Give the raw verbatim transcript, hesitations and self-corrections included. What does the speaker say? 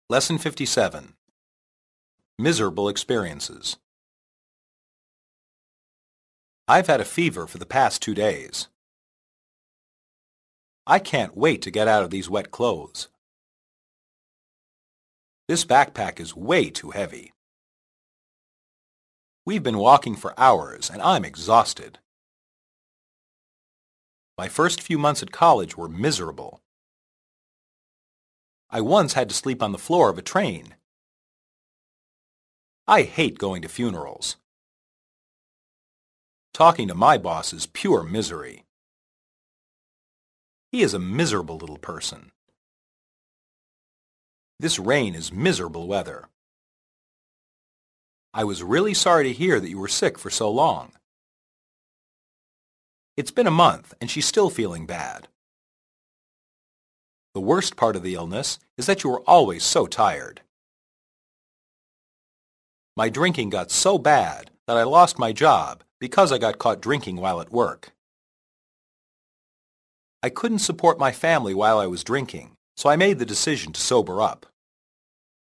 Lesson fifty-seven. Miserable Experiences. I've had a fever for the past two days. I can't wait to get out of these wet clothes. This backpack is way too heavy. We've been walking for hours and I'm exhausted. My first few months at college were miserable. I once had to sleep on the floor of a train. I hate going to funerals. Talking to my boss is pure misery. He is a miserable little person. This rain is miserable weather. I was really sorry to hear that you were sick for so long. It's been a month and she's still feeling bad. The worst part of the illness is that you are always so tired. My drinking got so bad that I lost my job because I got caught drinking while at work. I couldn't support my family while I was drinking, so I made the decision to sober up.